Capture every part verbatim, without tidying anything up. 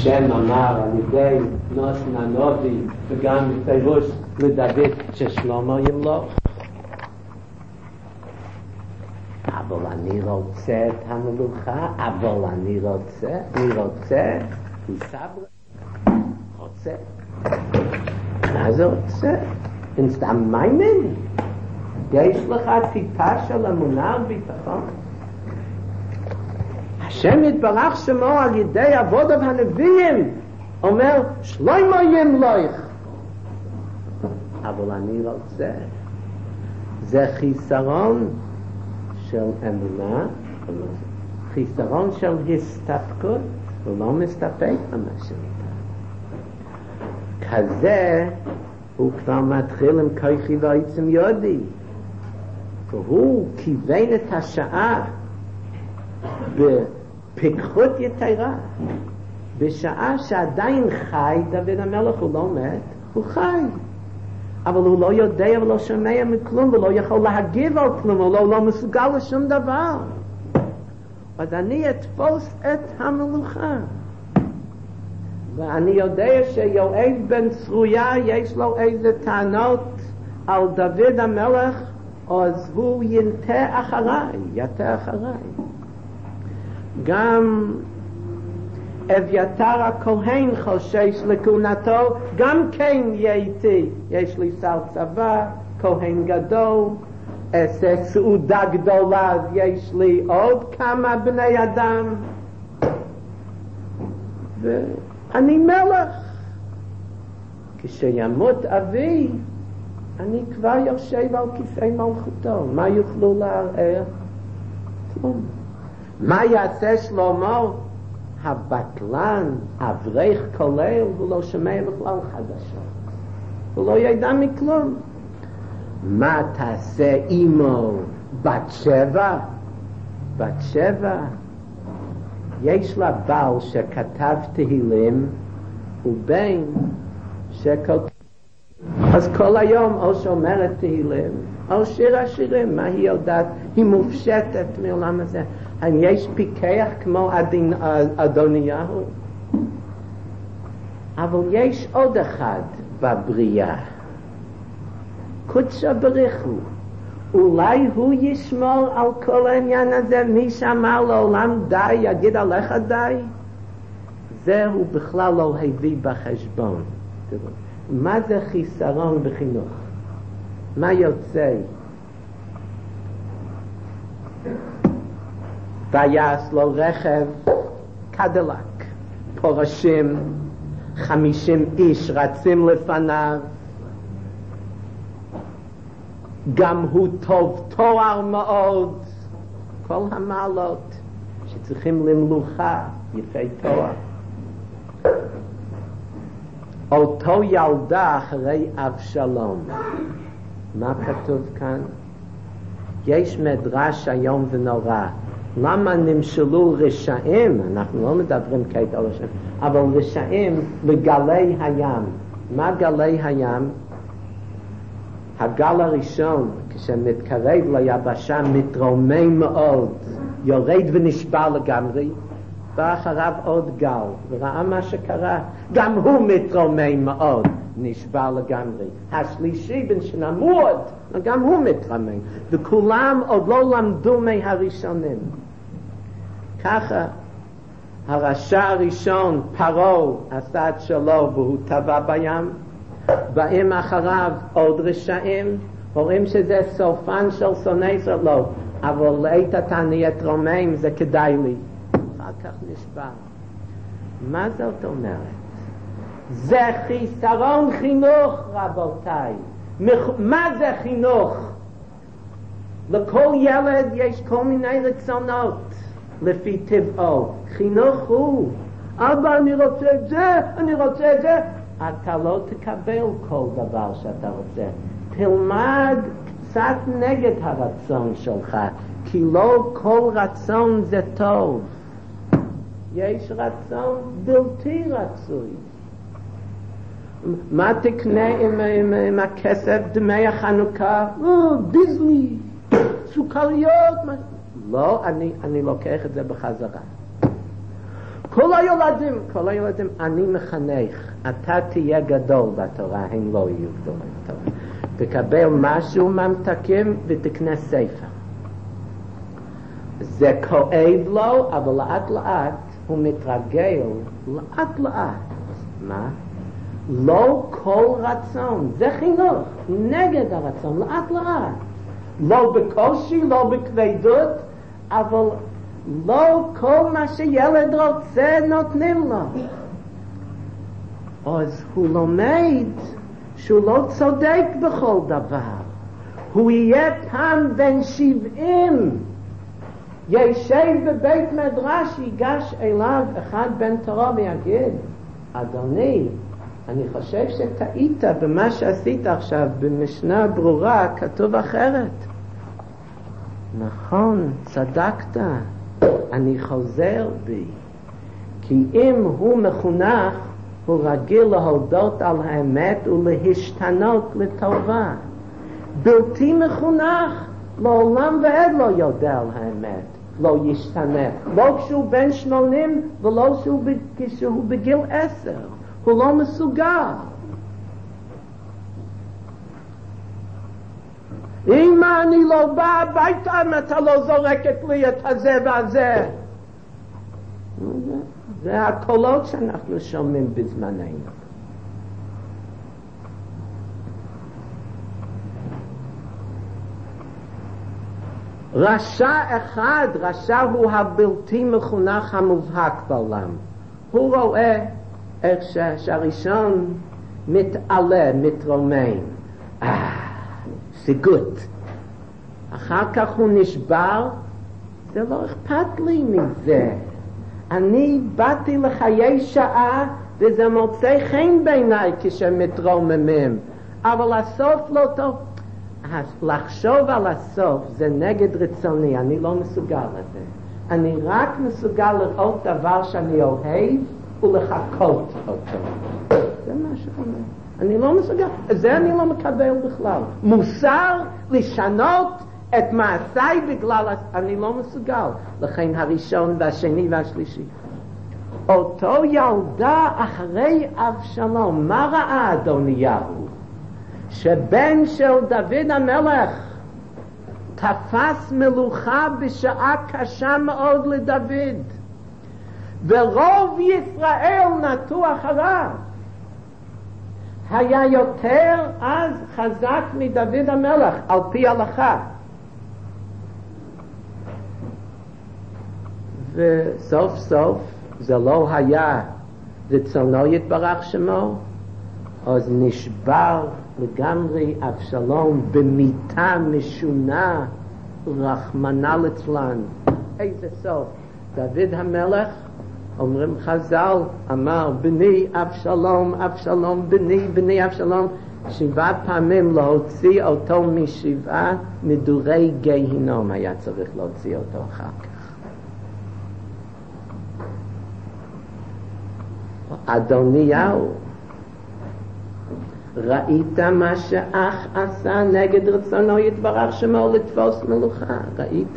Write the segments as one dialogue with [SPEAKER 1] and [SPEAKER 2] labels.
[SPEAKER 1] השם אמר על ידי נוסן הנובי וגם בפירוש לדוד ששלמה ימלוך. אבל אני רוצה את המלוכה, אבל אני רוצה, אני רוצה, הוא סבר, רוצה. מה זה רוצה? אין סתם מיימן? יש לך טיפה של אמונה וביטחון? השם יתברך שמו על ידי עבודיו הנביאים אומר שלמה ימלוך, אבל אני רוצה. זה חיסרון של אמונה, חיסרון של הסתפקות, ולא מסתפק במה שניתן. כזה הוא כבר מתחיל עם כוחי ועצם ידי, והוא כיוון את השעה בפיקחות יתרה, בשעה שעדיין חי. דוד המלך הוא לא מת, הוא חי, אבל הוא לא יודע ולא שומע מכלום ולא יכול להגיב על כלום, הוא לא, לא מסוגל לשום דבר. אז אני אתפוס את המלוכה, ואני יודע שיואב בן צרויה יש לו איזה טענות על דוד המלך, אז הוא ינתה אחריי, יתה אחריי. גם אביתר הכהן חושש לכהונתו, גם כן יאיתי, יש לי שר צבא, כהן גדול, אעשה סעודה גדולה, אז יש לי עוד כמה בני אדם, ואני מלך. כשימות אבי אני כבר יושב על כיסא מלכותו, מה יוכלו לערער? כלום. מה יעשה שלמה? הבטלן, אברך כולל, הוא לא שומע בכלל חדשות, הוא לא ידע מכלום. מה תעשה אמו בת שבע? בת שבע יש לה בעל שכתב תהילים ובן שכותב, אז כל היום או שאומרת תהילים או שיר השירים. מה היא יודעת? היא מופשטת מעולם הזה. האם יש פיקח כמו אדין, אדוניהו? אבל יש עוד אחד בבריאה, קודשא בריך הוא. אולי הוא ישמור על כל העניין הזה. מי שאמר לעולם די יגיד עליך די? זה הוא בכלל לא הביא בחשבון. מה זה חיסרון בחינוך? מה יוצא? ויעש לו רכב קדילק, פורשים, חמישים איש רצים לפניו, גם הוא טוב תואר מאוד, כל המעלות שצריכים למלוכה, יפי תואר. אותו ילדה אחרי אבשלום. מה כתוב כאן? יש מדרש היום ונורא, למה נמשלו רשעים, אנחנו לא מדברים כעת על רשעים, אבל רשעים לגלי הים. מה גלי הים? הגל הראשון כשמתקרב ליבשה מתרומם מאוד, יורד ונשבר לגמרי, ואחריו עוד גל, וראה מה שקרה, גם הוא מתרומם מאוד, נשבר לגמרי. השלישי בן שנמוד, גם הוא מתרומם, וכולם עוד לא למדו מהראשונים. ככה הרשע הראשון פרעה עשה את שלו והוא טבע בים, באים אחריו עוד רשעים, רואים שזה סופן של שונא ישראל, לא, אבל לעת עתה נהיה תרומם, זה כדאי לי. אחר כך נשבר. מה זאת אומרת? זה חיסרון חינוך, רבותיי. מה זה חינוך? לכל ילד יש כל מיני רצונות לפי טבעו. חינוך הוא, אבא אני רוצה את זה, אני רוצה את זה. אתה לא תקבל כל דבר שאתה רוצה. תלמד קצת נגד הרצון שלך, כי לא כל רצון זה טוב. יש רצון בלתי רצוי. מה תקנה עם, עם, עם הכסף דמי החנוכה? או, דיזני, סוכריות. מה... לא, אני, אני לוקח את זה בחזרה. כל הילדים, כל הילדים, אני מחנך, אתה תהיה גדול בתורה, הם לא יהיו גדולים בתורה. תקבל משהו ממתקים ותקנה ספר. זה כואב לו, אבל לאט לאט הוא מתרגל, לאט לאט. מה? לא כל רצון, זה חינוך, נגד הרצון, לאט לאט. לא בקושי, לא בכבדות, אבל לא כל מה שילד רוצה נותנים לו. אז הוא לומד שהוא לא צודק בכל דבר. הוא יהיה פעם בן שבעים, ישב בבית מדרש, ייגש אליו אחד בן תורה ויגיד, אדוני, אני חושב שטעית במה שעשית עכשיו, במשנה ברורה כתוב אחרת. נכון, צדקת, אני חוזר בי. כי אם הוא מחונך, הוא רגיל להודות על האמת ולהשתנות לטובה. בלתי מחונך, לעולם ועד לא יודע על האמת, לא ישתנה. לא כשהוא בן שמונים ולא כשהוא בגיל עשר. הוא לא מסוגל. אם אני לא בא הביתה, אם אתה לא זורקת לי את הזה והזה. זה הקולות שאנחנו שומעים בזמננו. רשע אחד, רשע הוא הבלתי מחונך המובהק בעולם. הוא רואה איך שהראשון מתעלה, מתרומם. אה, סיגות. אחר כך הוא נשבר, זה לא אכפת לי מזה. אני באתי לחיי שעה, וזה מוצא חן בעיניי כשמתרוממים. אבל הסוף לא טוב. לחשוב על הסוף זה נגד רצוני, אני לא מסוגל לזה. אני רק מסוגל לראות דבר שאני אוהב, ולחכות אותו. זה מה שאומר. אני לא מסוגל. זה אני לא מקבל בכלל. מוסר לשנות את מעשיי בגלל... אני לא מסוגל. לכן הראשון והשני והשלישי. אותו ילדה אחרי אבשלום, מה ראה אדוניהו? שבן של דוד המלך תפס מלוכה בשעה קשה מאוד לדוד. ורוב ישראל נטו אחריו. היה יותר אז חזק מדוד המלך על פי הלכה. וסוף סוף זה לא היה רצונו יתברך שמו, אז נשבר לגמרי אבשלום במיתה משונה, רחמנא ליצלן. איזה סוף. דוד המלך, אומרים חז"ל, אמר בני אבשלום, אבשלום, בני, בני אבשלום, שבעה פעמים להוציא אותו משבעה מדורי גיהינום היה צריך להוציא אותו אחר כך. אדוניהו, ראית מה שאח עשה נגד רצונו יתברך שמו לתפוס מלוכה? ראית?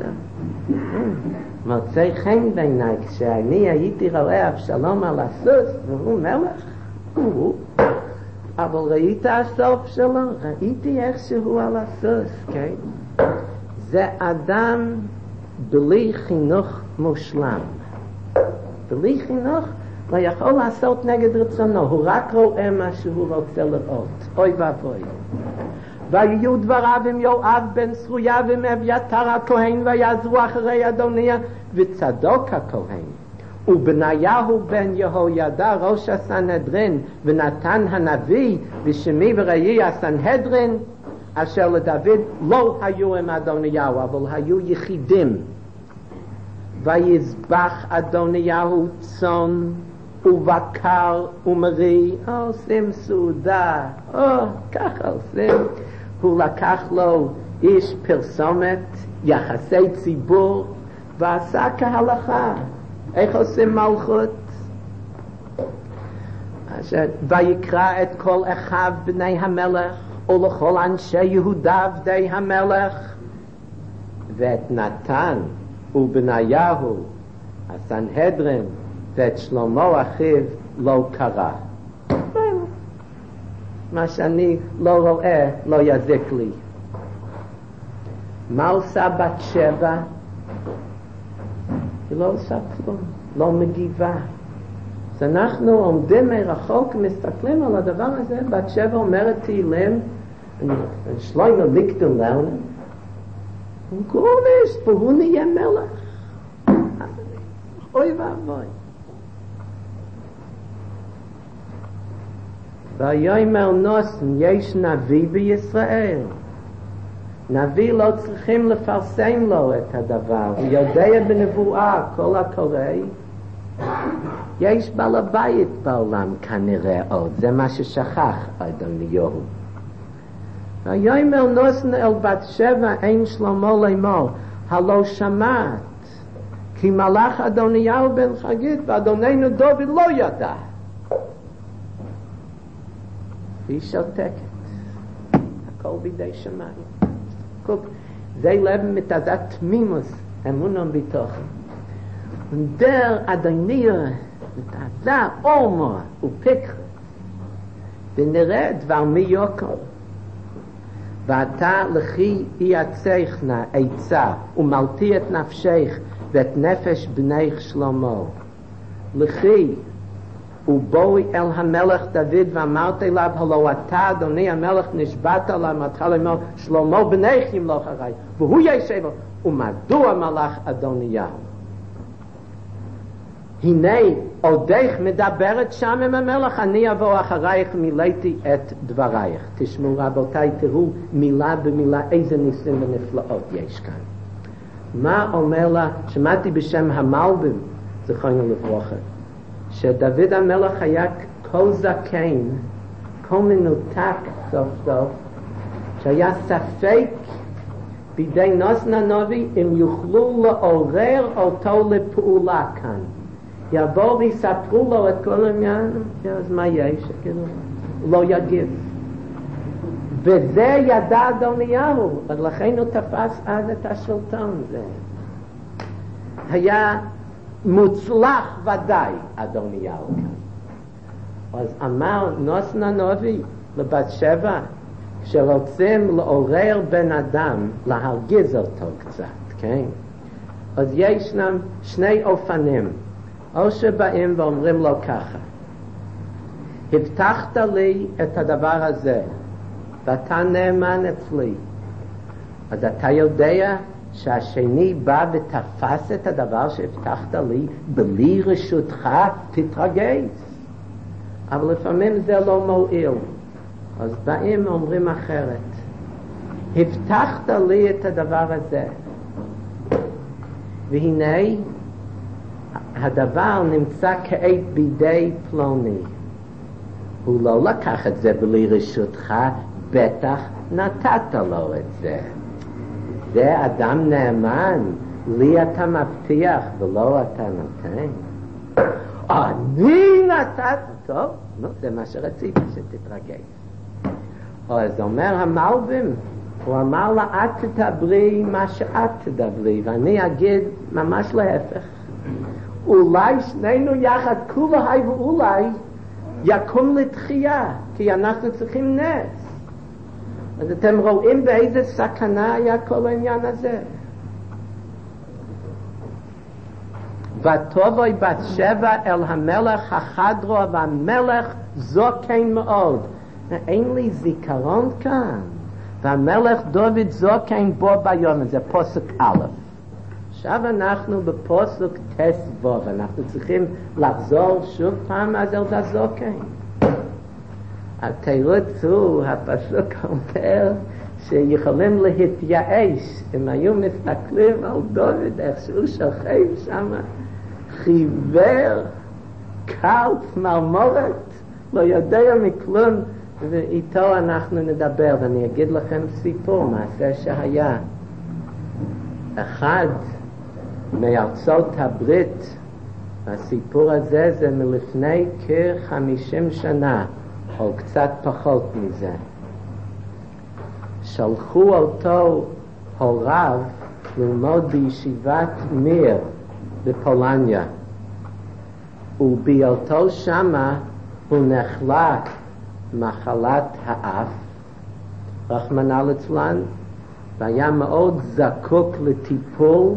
[SPEAKER 1] מוצא חן בעיניי כשאני הייתי רואה אבשלום על הסוס והוא מלך, הוא, אבל ראית הסוף שלו? ראיתי איך שהוא על הסוס, כן? זה אדם בלי חינוך מושלם. בלי חינוך לא יכול לעשות נגד רצונו, הוא רק רואה מה שהוא רוצה לראות. אוי ואבוי. ויהיו דבריו עם יואב בן צרויה ועם אביתר הכהן ויעזרו אחרי אדוניה וצדוק הכהן ובניהו בן יהוידע ראש הסנהדרין ונתן הנביא ושמי וראי הסנהדרין אשר לדוד לא היו עם אדוניהו אבל היו יחידים. ויזבח אדוניהו צאן ובקר ומרי, עושים סעודה, או ככה עושים. הוא לקח לו איש פרסומת, יחסי ציבור, ועשה כהלכה. איך עושים מלכות? ויקרא את כל אחיו בני המלך, ולכל אנשי יהודה עבדי המלך, ואת נתן ובניהו, הסנהדרין, ואת שלמה אחיו לא קרה. מה שאני לא רואה לא יזיק לי. מה עושה בת שבע? היא לא עושה כלום, לא מגיבה. אז אנחנו עומדים מרחוק, מסתכלים על הדבר הזה, בת שבע אומרת תהילים, שלמה ליקטון לאונה, גורנס, והוא נהיה מלך. אוי ואבוי. ויאמר נוסן, יש נביא בישראל. נביא לא צריכים לפרסם לו את הדבר, הוא יודע בנבואה כל הקורא. יש בעל הבית בעולם כנראה עוד, זה מה ששכח אדוניהו. ויאמר נוסן אל בת שבע אין שלמה לאמור, הלא שמעת, כי מלאך אדוניהו בן חגית ואדוננו דוד לא ידע. היא שותקת, הכל בידי שמיים. זה לב מתעזת תמימוס, אמונם ביטוחם. ונדר אדוניהו מתעזה אורמו ופקח, ונראה דבר מי יוקר. ואתה לכי יעצך נא עצה, ומלתי את נפשך ואת נפש בנך שלמה. לכי ובואי אל המלך דוד ואמרת אליו, הלא אתה אדוני המלך נשבעת עליו, אמרת לאמור שלמה בנך ימלוך עלי, והוא ישב. ומדוע מלך אדוניהו? הנה עודך מדברת שם עם המלך, אני אבוא אחרייך מילאתי את דברייך. תשמעו רבותיי, תראו מילה במילה איזה ניסים ונפלאות יש כאן. מה אומר לה? שמעתי בשם המלבים זכרנו לברכה, שדוד המלך היה כה זקן, כה מנותק סוף סוף, שהיה ספק בידי נוסן הנביא אם יוכלו לעורר אותו לפעולה כאן. יבואו ויספרו לו את כל העניין, אז מה יש? לא יגיב. וזה ידע אדוניהו, ולכן הוא תפס אז את השלטון. זה היה מוצלח ודאי אדוניהו כאן. אז אמר נוסן הנביא לבת שבע, שרוצים לעורר בן אדם, להרגיז אותו קצת, כן? אז ישנם שני אופנים. או שבאים ואומרים לו ככה, הבטחת לי את הדבר הזה, ואתה נאמן אצלי. אז אתה יודע שהשני בא ותפס את הדבר שהבטחת לי, בלי רשותך תתרגז. אבל לפעמים זה לא מועיל. אז באים ואומרים אחרת, הבטחת לי את הדבר הזה, והנה, הדבר נמצא כעת בידי פלוני. הוא לא לקח את זה בלי רשותך, בטח נתת לו את זה. זה אדם נאמן, לי אתה מבטיח ולא אתה נותן. אני נתת, טוב, נו, זה מה שרציתי שתתרגש. אז אומר המלבים, הוא אמר לה, את תדברי מה שאת תדברי, ואני אגיד ממש להפך. אולי שנינו יחד, כולי ואולי יקום לתחייה, כי אנחנו צריכים נס. אז אתם רואים באיזה סכנה היה כל העניין הזה. ותבואי בת שבע אל המלך החדרו, והמלך זקן מאוד. אין לי זיכרון כאן. והמלך דוד זקן בו ביום, זה פסוק א'. עכשיו אנחנו בפסוק תסבוב, אנחנו צריכים לחזור שוב פעם אז אל הזקן. התירוץ הוא, הפסוק אומר, שיכולים להתייאש, אם היו מסתכלים על דוד, איך שהוא שוכב שם, חיוור, קל, צמרמורת, לא יודע מכלום, ואיתו אנחנו נדבר, ואני אגיד לכם סיפור, מעשה שהיה. אחד מארצות הברית, הסיפור הזה זה מלפני כ-חמישים שנה, או קצת פחות מזה. שלחו אותו הוריו ללמוד בישיבת מיר בפולניה. ובהיותו שמה הוא נחלה מחלת האף, רחמנא ליצלן, והיה מאוד זקוק לטיפול,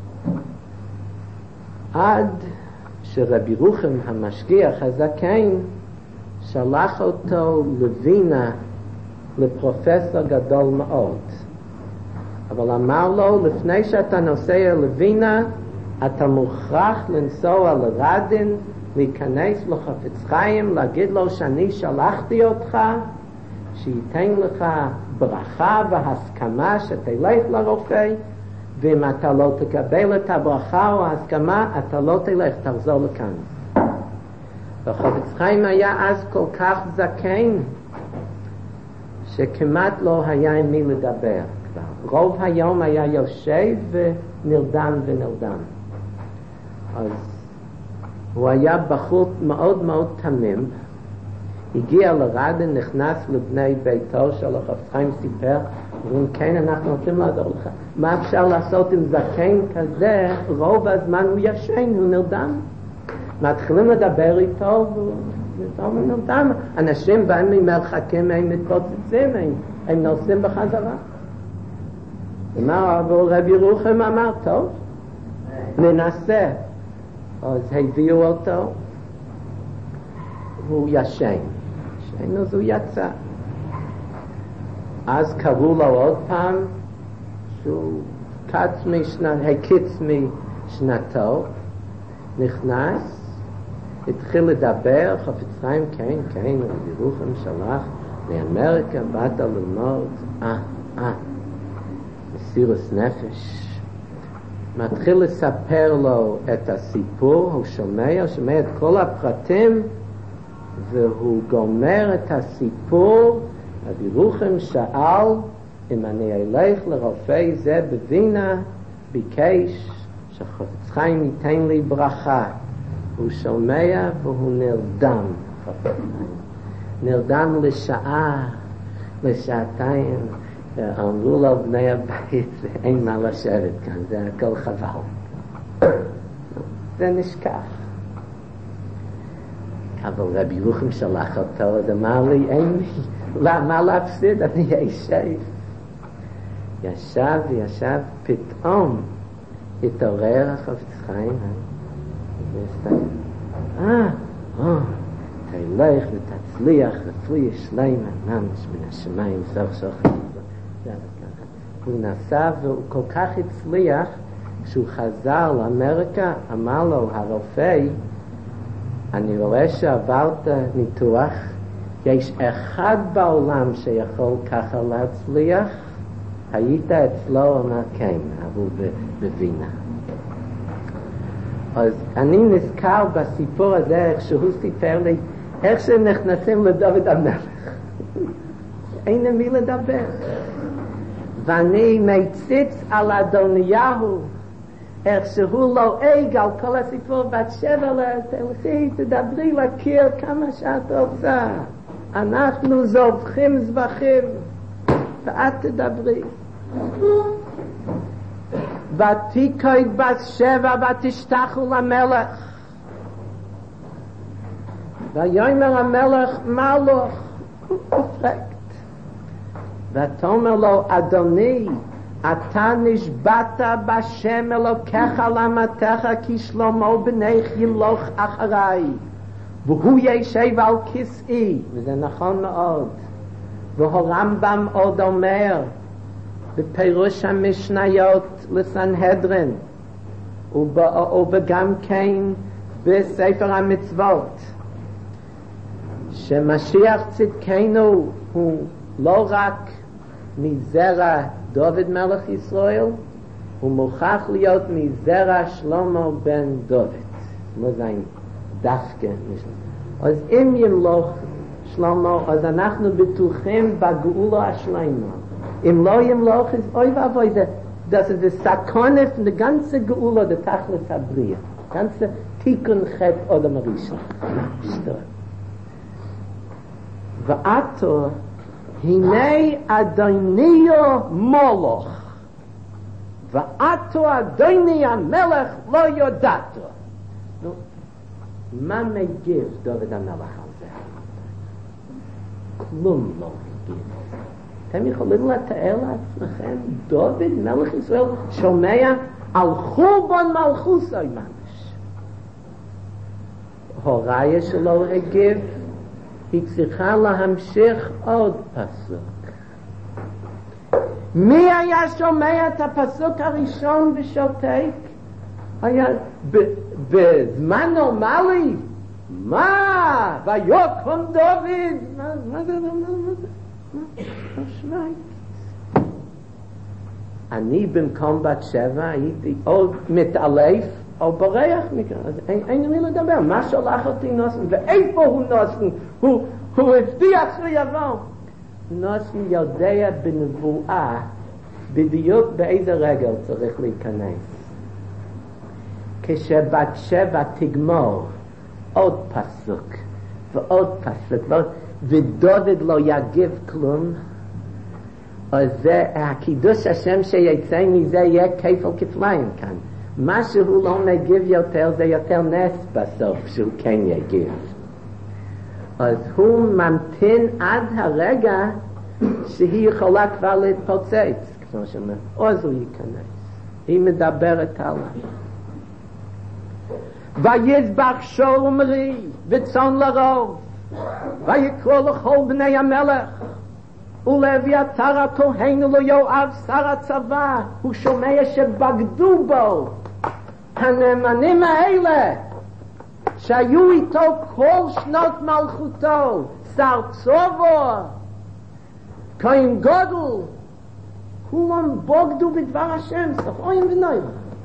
[SPEAKER 1] עד שרבי רוחם המשגיח הזקן שלח אותו לווינה לפרופסור גדול מאוד. אבל אמר לו, לפני שאתה נוסע לווינה, אתה מוכרח לנסוע לרדין, להיכנס לחפץ חיים, להגיד לו שאני שלחתי אותך, שייתן לך ברכה והסכמה שתלך לרופא, ואם אתה לא תקבל את הברכה או ההסכמה, אתה לא תלך, תחזור לכאן. וחפץ חיים היה אז כל כך זקן, שכמעט לא היה עם מי לדבר כבר. רוב היום היה יושב ונרדם ונרדם. אז הוא היה בחור מאוד מאוד תמים, הגיע לרדן, נכנס לבני ביתו של החפץ חיים, סיפר, ואומרים, כן, אנחנו רוצים לעזור לך. מה אפשר לעשות עם זקן כזה? רוב הזמן הוא ישן, הוא נרדם. מתחילים לדבר איתו, והוא נרדם. אנשים באים ממרחקים, הם מתפוצצים, הם, הם נוסעים בחזרה. אבל רבי רוחם אמר, טוב, ננסה. אז הביאו אותו, הוא ישן. ישן, אז הוא יצא. אז קראו לו עוד פעם, שהוא קץ משנת, הקיץ משנתו, נכנס, התחיל לדבר, חפץ חיים, כן, כן, רבי רוחם שלח לאמריקה, באת ללמוד, אה, אה, מסירות נפש. מתחיל לספר לו את הסיפור, הוא שומע, הוא שומע את כל הפרטים, והוא גומר את הסיפור. רבי רוחם שאל אם אני אלך לרופא זה בווינה, ביקש שחפץ חיים ייתן לי ברכה. הוא שומע והוא נרדם, נרדם לשעה, לשעתיים. אמרו לו בני הבית, אין מה לשבת כאן, זה הכל חבל. זה נשכח. אבל רבי רוחם שלח אותו, אז אמר לי, אין לי, מה להפסיד? אני ישב. ישב וישב, פתאום התעורר החפץ חיים. אה, אה, תלך ותצליח, רפואי שלמה, ממש מן השמיים, סוף סוף. הוא נסע והוא כל כך הצליח, כשהוא חזר לאמריקה, אמר לו הרופא, אני רואה שעברת ניתוח, יש אחד בעולם שיכול ככה להצליח, היית אצלו? אמר כן, אבל בווינה. אז אני נזכר בסיפור הזה, איך שהוא סיפר לי, איך שהם נכנסים לדוד המלך. אין עם מי לדבר. ואני מציץ על אדוניהו, איך שהוא לועג על כל הסיפור, בת שבע לתלכי, תדברי לקיר כמה שאת רוצה. אנחנו זובחים זבחים, ואת תדברי. ותיקוד בת שבע ותשתחו למלך. ויאמר המלך מלוך, ופרקט. ותאמר לו, אדוני, אתה נשבעת בשם אלוקיך למתך, כי שלמה בנך ילוך אחריי, והוא ישב על כסאי, וזה נכון מאוד. והרמב"ם עוד אומר, בפירוש המשניות לסנהדרין, וגם כן בספר המצוות, שמשיח צדקנו הוא לא רק מזרע דוד מלך ישראל, הוא מוכרח להיות מזרע שלמה בן דוד. לא זה דווקא. אז אם ימלוך שלמה, אז אנחנו בטוחים בגאולה השלמה. אם לא ימלוך, אז אוי ואבוי, das ist das Sakone von der ganzen Geula, der Tachlis Abriya. Ganze Tikkun Chet Odom Rishon. Va'ato hinei Adoniyo Moloch. Va'ato Adoniya Melech lo yodato. מה מגיב דוד המלך על זה? כלום לא מגיב. אתם יכולים לתאר לעצמכם, דוד מלך ישראל שומע על חורבן מלכוסוי ממש. הוריה שלו הגיב, היא צריכה להמשיך עוד פסוק. מי היה שומע את הפסוק הראשון ושותק? היה בזמן נורמלי. מה? ויקום דוד. מה זה? מה זה? מה זה? אני במקום בת שבע הייתי או מתעלף או בורח מכאן. אז אין לי לדבר. מה שלח אותי נוסן? ואיפה הוא נוסן? הוא הבטיח שיבוא. נוסן יודע בנבואה בדיוק באיזה רגע צריך להיכנס. כשבת שבע תגמור עוד פסוק ועוד פסוק ודוד לא יגיב כלום, אז זה הקידוש השם שיצא מזה יהיה כפל כפליים כאן. מה שהוא לא מגיב יותר זה יותר נס בסוף שהוא כן יגיב. אז הוא ממתין עד הרגע שהיא יכולה כבר להתפוצץ, כמו שאומר, אז הוא ייכנס. היא מדברת עליו. ויזבח שאול ומרי וצאן לרוב, ויקרא לכל בני המלך ולאביתר הכהן וליואב שר הצבא. הוא שומע שבגדו בו הנאמנים האלה שהיו איתו כל שנות מלכותו, שר צבא, כהן גדול, כולם בוגדו בדבר השם, ספויים ונויים.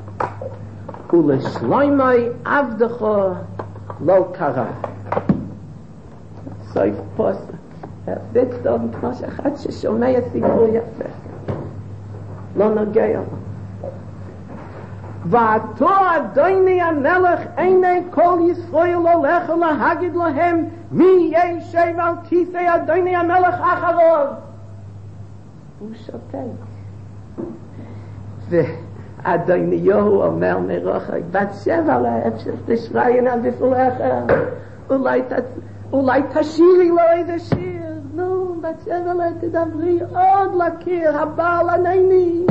[SPEAKER 1] ולשלומי עבדך לא קרא. סוף פוסק. זה טוב כמו שאחד ששומע סיפור יפה. לא נוגע לו. ועתו אדוני המלך עיני כל ישראל הולך להגיד להם מי ישב על כיסא אדוני המלך אחריו. הוא שותק. ואדוניהו אומר מרוחק, בת שבע לאפשר תשריין על בפולך, אולי, אולי תשירי לו איזה שיר. נו, בת שבע לה תדברי עוד לקיר, הבעל ענני.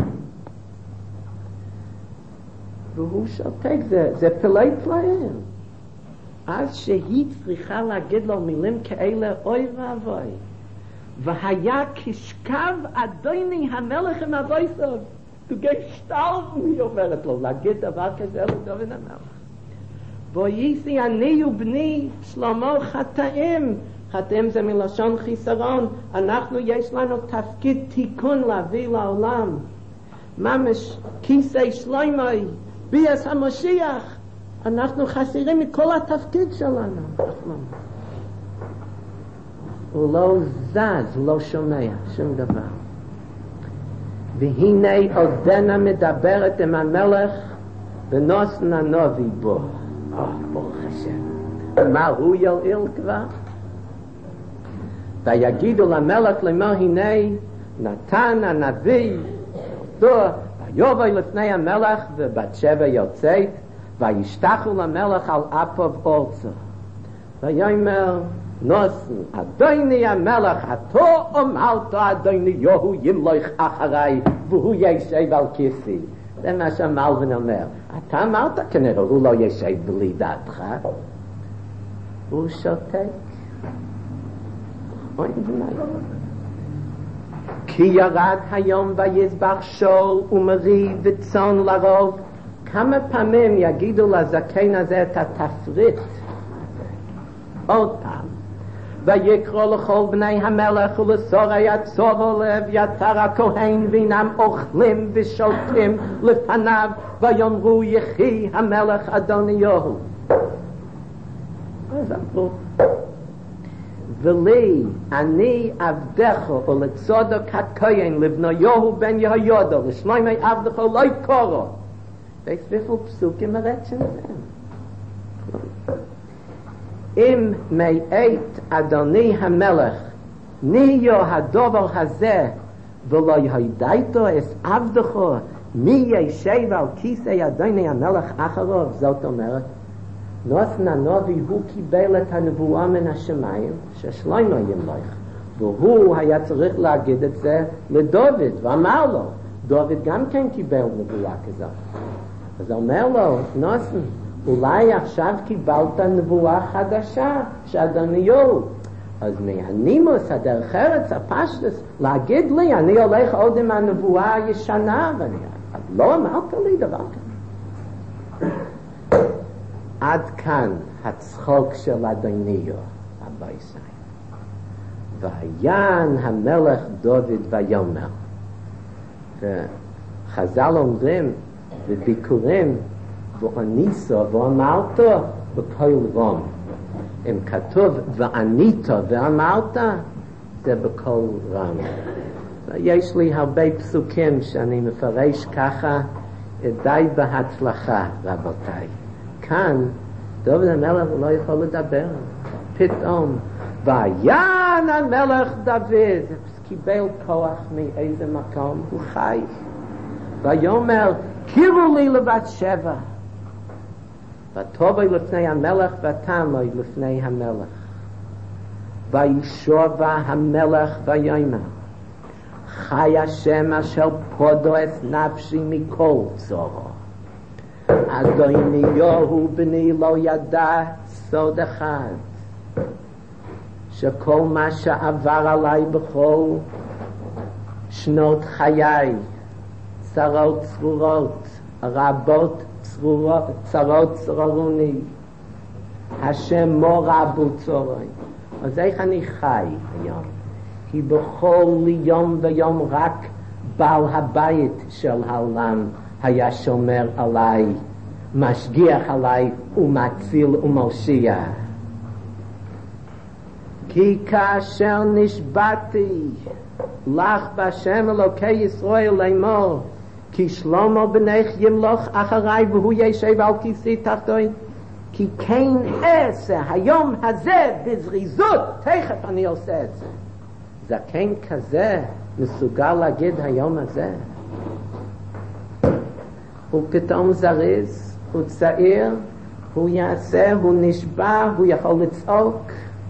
[SPEAKER 1] והוא שותק, זה, זה פלאי פלאים. אז שהיא צריכה להגיד לו מילים כאלה, אוי ואבוי. והיה כשכב אדוני המלך עם אבויסו. Du gehst sterben, היא אומרת לו, להגיד דבר כזה לדוד המלך. ויהי אני ובני שלמה חטאים. חטאים זה מלשון חיסרון. אנחנו יש לנו תפקיד תיקון להביא לעולם. ממש כיסא שלמה, ביאת המשיח. אנחנו חסרים מכל התפקיד שלנו. הוא לא זז, לא שומע שום דבר. והנה עודנה מדברת עם המלך ונוסן הנובי בו. ברוך השם. מה הוא יועיל כבר? ויגידו למלך לאמור, הנה נתן הנביא ויבוא לפני המלך, ובת שבע יוצאת, וישתחו למלך על אפיו ארצה. ויאמר נוסן, אדוני המלך, אתה אמרת אדוניהו ימלוך אחריי והוא ישב על כיסאי. זה מה שהמלבן אומר. אתה אמרת כנראה הוא לא ישב בלי דעתך. הוא שותק. אוי בני. כי ירד היום ויזבח שאול ומרי וצאן לרוב. כמה פעמים יגידו לזקן הזה את התפריט. עוד פעם. ויקרא לכל בני המלך ולשורי הצבא ולאביתר הכהן והנם אוכלים ושותים לפניו ויאמרו יחי המלך אדוניהו. אז אמרו ולי אני עבדך ולצדוק הכהן לבניהו בן יהוידע לשלומי עבדך לא יקרא. ויסביפו פסוקים הרצן זה. אם מאת אדוני המלך נהיה הדבר הזה ולא ידעתו את עבדך מי ישב על כיסא אדוני המלך אחריו. זאת אומרת נוסן הנובי הוא קיבל את הנבואה מן השמיים ששלמה ימלך, והוא היה צריך להגיד את זה לדוד, ואמר לו, דוד גם כן קיבל נבואה כזאת. אז אומר לו, נוסן, אולי עכשיו קיבלת נבואה חדשה שאדוניהו, אז מהנימוס הדרך ארץ הפשטס להגיד לי אני הולך עוד עם הנבואה הישנה, ואני לא אמרת לי דבר כזה. עד כאן הצחוק של אדוניהו הבייסאי. ויען המלך דוד ויאמר, וחז"ל אומרים בביקורים, ועניתו ואמרת בקול רם. אם כתוב וענית ואמרת, זה בקול רם. יש לי הרבה פסוקים שאני מפרש ככה, די בהצלחה, רבותיי. כאן דוד המלך לא יכול לדבר, פתאום ויען המלך דוד קיבל כוח מאיזה מקום, הוא חי, ויאמר קירו לי לבת שבע, וטובוי לפני המלך ותמוי לפני המלך, וישובע המלך ויאמר חי השם אשר פודו את נפשי מכל צורו, אדוניהו בני לא ידע סוד אחד, שכל מה שעבר עליי בכל שנות חיי, צרות צרורות, רבות צרורות, צרות צרורוני, השם מו רבו צורי. אז איך אני חי היום? כי בכל יום ויום רק בעל הבית של העולם היה שומר עליי, משגיח עליי ומציל ומושיע. כי כאשר נשבעתי לך בשם אלוקי ישראל לאמור, כי שלמה בנך ימלוך אחריי והוא ישב על כיסאי תחתוי, כי כן אעשה היום הזה בזריזות, תכף אני עושה את זה. זקן כזה מסוגל להגיד היום הזה? הוא פתאום זריז, הוא צעיר, הוא יעשה, הוא נשבע, הוא יכול לצעוק,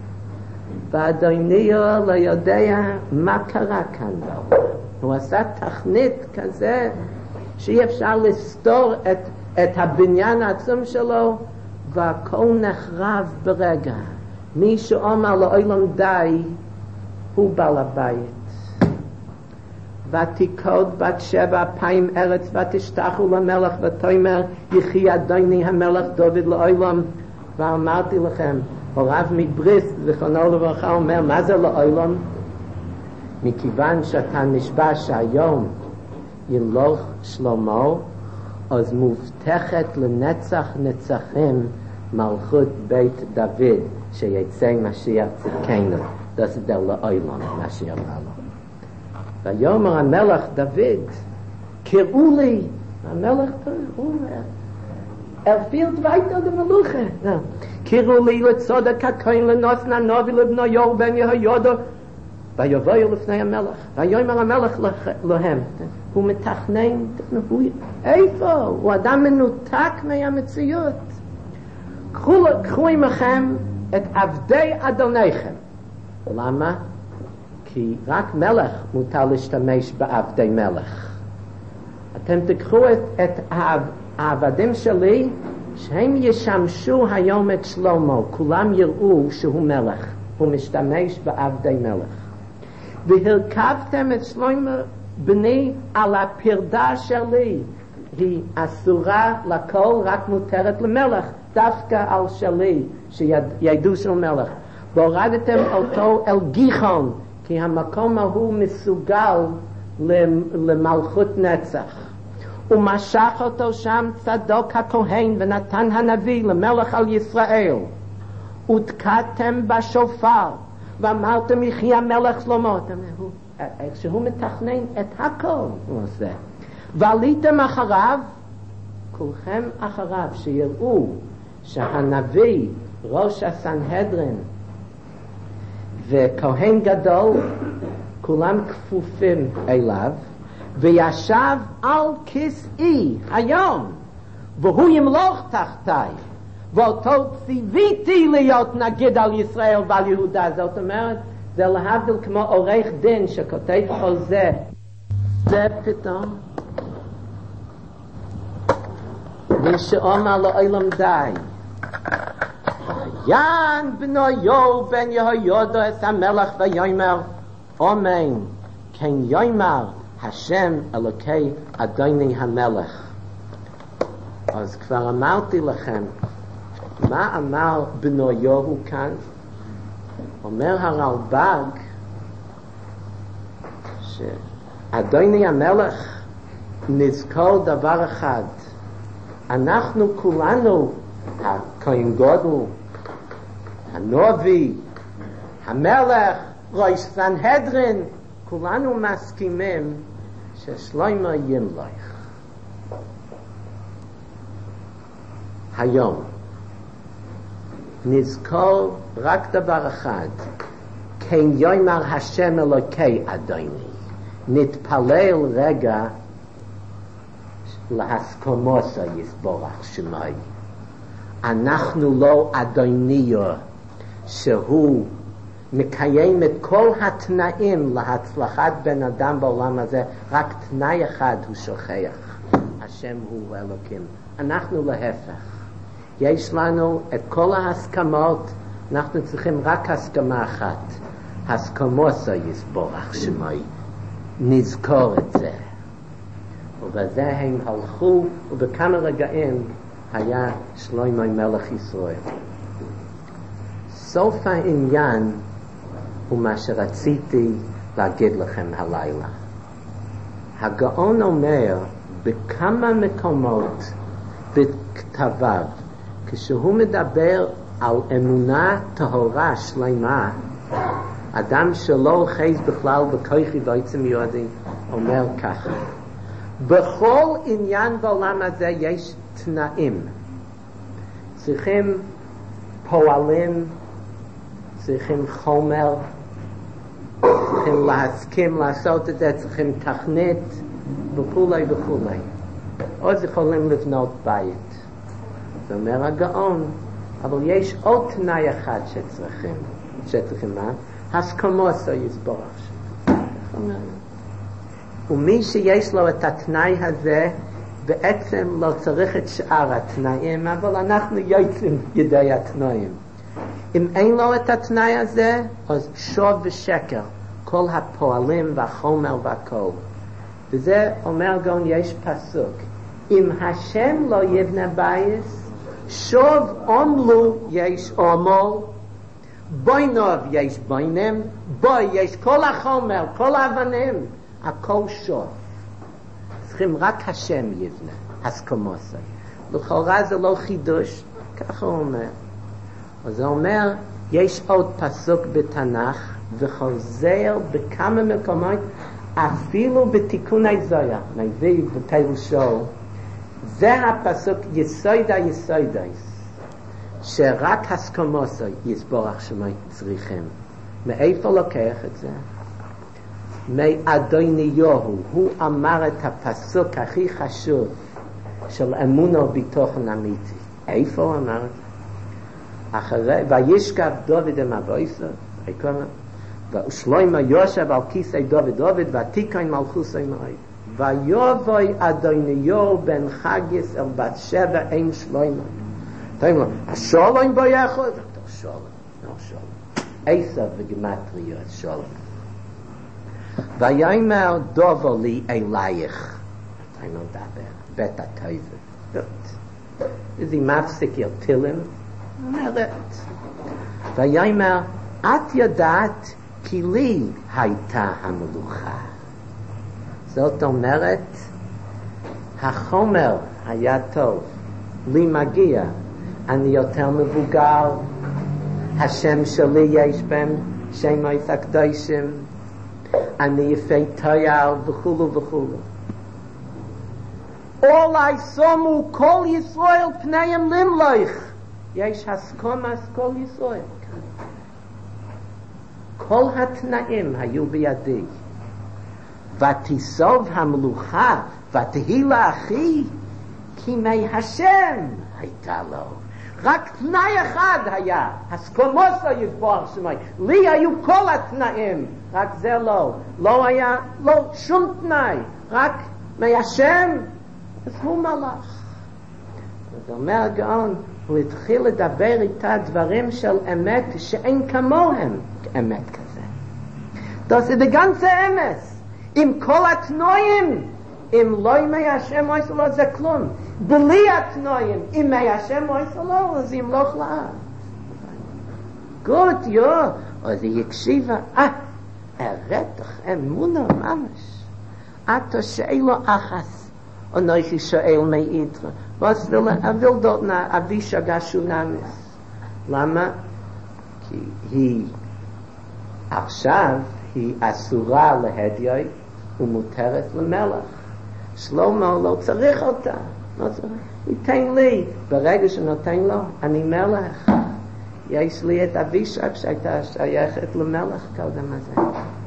[SPEAKER 1] ואדוניהו לא יודע מה קרה כאן בעולם. הוא עשה תכנית כזה שאי אפשר לסתור את, את הבניין העצום שלו, והכל נחרב ברגע. מי שאומר לעולם די הוא בעל הבית. ותיקוד בת שבע פעמים ארץ ותשתחו למלך ותאמר יחי אדוני המלך דוד לעולם. ואמרתי לכם, הרב מבריסק זיכרונו לברכה אומר, מה זה לעולם? מכיוון שאתה נשבע שהיום ימלוך שלמה, אז מובטחת לנצח נצחים מלכות בית דוד, שיצא משיח צדקנו. Das ist der Le'olam, מה שאמר לו. ויאמר המלך דוד, קראו לי, המלך הוא er fehlt weiter der Meluche. קראו לי לצודק הכהן לנוסן הנובי לבנו יור בן יהוידו, ויבואו לפני המלך, ויאמר המלך להם, הוא מתכנן, איפה? הוא אדם מנותק מהמציאות. קחו עמכם את עבדי אדוניכם. למה? כי רק מלך מותר להשתמש בעבדי מלך. אתם תקחו את, את העב, העבדים שלי, שהם ישמשו היום את שלמה, כולם יראו שהוא מלך, הוא משתמש בעבדי מלך. והרכבתם את שלמה בני על הפרדה שלי, היא אסורה לכל, רק מותרת למלך, דווקא על שלי, שידעו שהוא מלך. והורדתם אותו אל גיחון, כי המקום ההוא מסוגל למלכות נצח. ומשך אותו שם צדוק הכהן ונתן הנביא למלך על ישראל. ותקעתם בשופר ואמרתם יחי המלך שלמה. איך שהוא מתכנן את הכל הוא עושה. ועליתם אחריו, כולכם אחריו, שיראו שהנביא, ראש הסנהדרין וכהן גדול, כולם כפופים אליו, וישב על כיסאי היום, והוא ימלוך תחתיי, ואותו ציוויתי להיות נגיד על ישראל ועל יהודה. זאת אומרת, זה להבדיל כמו עורך דין שכותב חוזה. זה פתאום ושאומר לו אילם די. יען בנו יו בן יהויודו את המלך ויאמר אמן כן יאמר השם אלוקי אדוני המלך. אז כבר אמרתי לכם מה אמר בנו יו כאן. אומר הרלב"ג שאדוני המלך נזכור דבר אחד, אנחנו כולנו, הכהן גודל, הנובי, המלך, ראש סנהדרין, כולנו מסכימים ששלמה ימלך. היום נזכור רק דבר אחד, כן יאמר השם אלוקי אדוני. נתפלל רגע להסכמוסו יסבורך שמי. אנחנו לא אדוניו שהוא מקיים את כל התנאים להצלחת בן אדם בעולם הזה, רק תנאי אחד הוא שוכח, השם הוא אלוקים. אנחנו להפך, יש לנו את כל ההסכמות, אנחנו צריכים רק הסכמה אחת, הסכמוסו יסבורך שמי. נזכור את זה. ובזה הם הלכו, ובכמה רגעים היה שלמה מלך ישראל. סוף העניין הוא מה שרציתי להגיד לכם הלילה. הגאון אומר בכמה מקומות בכתביו, כשהוא מדבר על אמונה טהורה שלמה, אדם שלא אוחז בכלל בכוחי ועצם יהודי, אומר ככה, בכל עניין בעולם הזה יש תנאים. צריכים פועלים, צריכים חומר, צריכים להסכים לעשות את זה, צריכים תכנית וכולי וכולי. עוד יכולים לבנות בית. זה אומר הגאון, אבל יש עוד תנאי אחד שצריכים. שצריכים מה? הסכמוסו יסבורך. ומי שיש לו את התנאי הזה, בעצם לא צריך את שאר התנאים, אבל אנחנו יוצאים ידי התנאים. אם אין לו את התנאי הזה, אז שוב ושקר, כל הפועלים והחומר והכל. וזה אומר גם יש פסוק, אם השם לא יבנה בית, שוב עמלו יש עמל, בוינוב יש בוינים, בוי יש כל החומר, כל האבנים, הכל שוב. צריכים רק השם יבנה, הסכמוסו. לכאורה זה לא חידוש, ככה הוא אומר. אז זה אומר, יש עוד פסוק בתנ"ך, וחוזר בכמה מקומות, אפילו בתיקון איזויה, נביא בפירושו, זה הפסוק יסוד היסודות, שרק הסכמוסו יסבורך שמי צריכים. מאיפה לוקח את זה? מאדוניהו, הוא אמר את הפסוק הכי חשוב של אמונה וביטחון אמיתי. איפה הוא אמר? אחרי, וישכב דוד עם אבויסו, ושלמה יושב על כיסא דוד דוד, ותיקן מלכוסו מעיד. ויבוא אדוניהו בן חגיס אל בת שבע אין שלמה. תגיד לו, השלום ביחד? שלום, לא שלום. עשר בגימטריה שלום. ויאמר דובו לי אלייך. אני לא מדבר, בית הטובה. איזה מפסיק ילתילים? אומרת. ויאמר, את יודעת כי לי הייתה המלוכה. זאת אומרת, החומר היה טוב, לי מגיע, אני יותר מבוגר, השם שלי יש בהם שם הקדושים, אני יפה תייר וכולו וכולו. אולי שמו כל ישראל פניהם למלוך, יש הסכמת כל ישראל. כל התנאים היו בידי. ותיסוב המלוכה ותהי לאחי כי מי השם הייתה לו. רק תנאי אחד היה, הסכמוסו יתברך שמי, לי היו כל התנאים, רק זה לא, לא היה, לא שום תנאי, רק מהשם, אז הוא מלך. אז אומר הגאון, הוא התחיל לדבר איתה דברים של אמת שאין כמוהם אמת כזה. Das ist die ganze Emes. עם כל התנועים, אם לא ימי השם מויסו לו זה כלום. בלי התנועים, אם מי השם מויסו לו, אז ימלוך לאט. גוד, יו, אז היא הקשיבה, אה, הרתח, אמונה, ממש. אתה שאלו אחס, אנוכי שואל מי איתך. was will er will dort na avisha gashunamis. למה? כי היא עכשיו היא אסורה להדיוי ומותרת למלך. שלמה לא צריך אותה. לא צריך. ייתן לי. ברגע שנותן לו, אני מלך. יש לי את אבישג שהייתה שייכת למלך קודם הזה.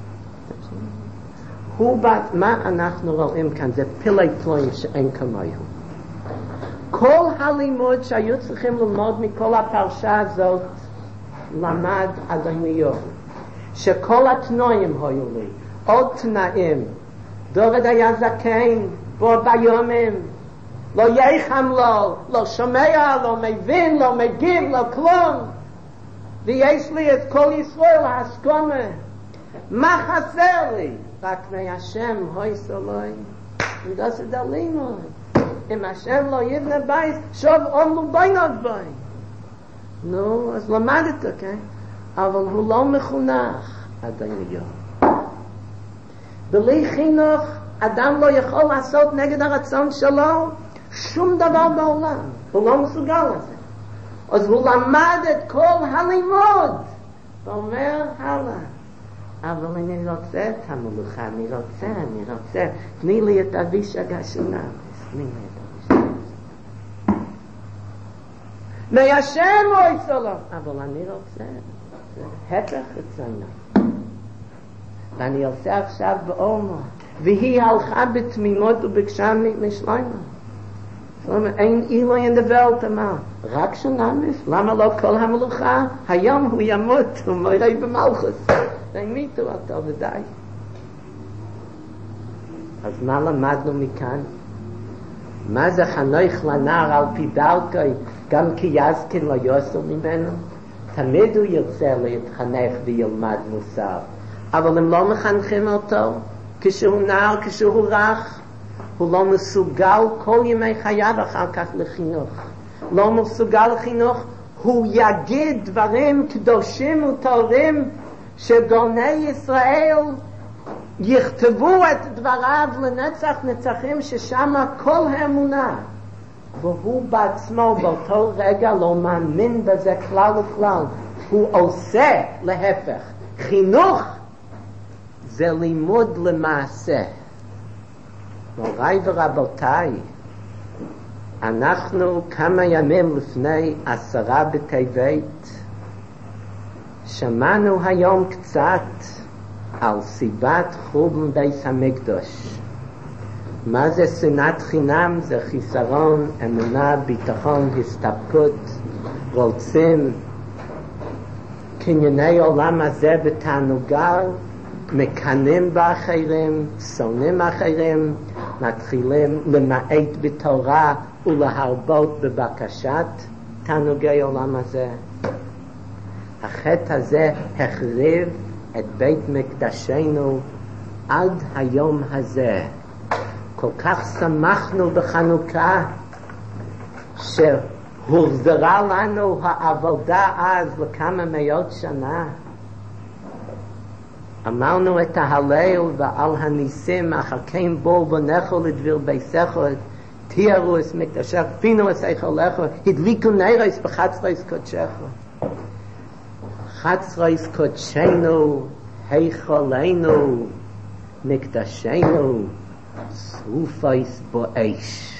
[SPEAKER 1] הוא בת, מה אנחנו רואים כאן? זה פילי פלואים שאין כמוהו. כל הלימוד שהיו צריכים ללמוד מכל הפרשה הזאת למד אדוניו. שכל התנועים היו לי. עוד תנאים. דורד היה זקן, בו ביומים. לא יחם לו, לא שומע, לא מבין, לא מגיב, לא כלום. ויש לי את כל ישראל להסכומה. מה חסר לי? רק מהשם הוי סולוי. ודוס את הלימוד. אם השם לא יבנה בית, שוב עומלו בינות בי. נו, אז למדת, כן? אבל הוא לא מחונך, אדוניו. בלי חינוך, אדם לא יכול לעשות נגד הרצון שלו שום דבר בעולם. הוא לא מסוגל לזה. אז הוא למד את כל הלימוד. ואומר, הלאה. אבל אני רוצה את המלוכה, אני רוצה, אני רוצה. תני לי את אבישג השנה. תני לי את אבישג. מהשם אוי סלום. אבל אני רוצה. זה הפך רצונו. ואני עושה עכשיו באומו. והיא הלכה בתמימות ובקשה משלמה. זאת אומרת, אין אילוי אין דבלת אמר. רק שנמס, למה לא כל המלוכה? היום הוא ימות, הוא מראה במלכוס. והמיתו אותו ודי. אז מה למדנו מכאן? מה זה חנוך לנער על פי דרכי, גם כי יזקן לא יוסר ממנו? תמיד הוא ירצה להתחנך וילמד מוסר. אבל הם לא מחנכים אותו, כשהוא נער, כשהוא רך, הוא לא מסוגל כל ימי חייו אחר כך לחינוך. לא מסוגל לחינוך, הוא יגיד דברים קדושים וטובים, שגאוני ישראל יכתבו את דבריו לנצח נצחים, ששם כל האמונה. והוא בעצמו באותו רגע לא מאמין בזה כלל וכלל. הוא עושה להפך. חינוך זה לימוד למעשה. מוריי ורבותיי, אנחנו כמה ימים לפני עשרה בטבת שמענו היום קצת על סיבת חורבן בית המקדש. מה זה שנאת חינם? זה חיסרון, אמונה, ביטחון, הסתפקות, רוצים קנייני עולם הזה בתענוגל, מקנאים באחרים, שונאים אחרים, מתחילים למעט בתורה ולהרבות בבקשת תענוגי עולם הזה. החטא הזה החריב את בית מקדשנו עד היום הזה. כל כך שמחנו בחנוכה שהוחזרה לנו העבודה אז לכמה מאות שנה. אמרנו את ההלל ועל הניסים אחר בואו בנכו לדביר ביסכו תיארו את מקדשך פינו את איכולך הדליקו נרס בחצרס קודשך חצרס קודשנו היכולנו מקדשנו שרופייס באש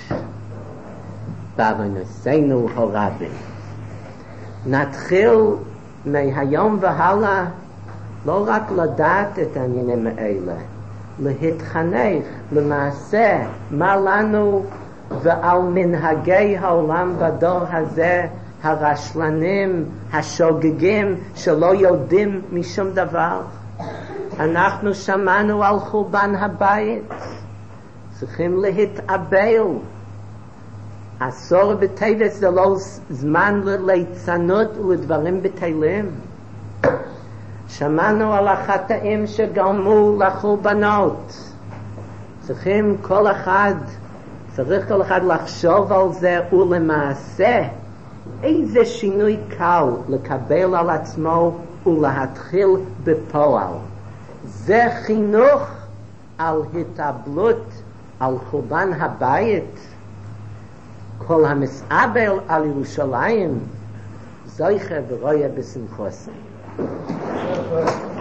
[SPEAKER 1] בעוונותינו הרבים. נתחיל מהיום והלאה לא רק לדעת את העניינים האלה, להתחנך למעשה מה לנו ועל מנהגי העולם בדור הזה הרשלנים, השוגגים, שלא יודעים משום דבר. אנחנו שמענו על חורבן הבית, צריכים להתאבל. עשור בטבת זה לא זמן לליצנות ולדברים בטלים. שמענו על החטאים שגרמו לחורבנות. צריכים כל אחד, צריך כל אחד לחשוב על זה, ולמעשה איזה שינוי קל לקבל על עצמו ולהתחיל בפועל. זה חינוך על התאבלות, על חורבן הבית. כל המסעבל על ירושלים זויכה ורויה בשמחוסה.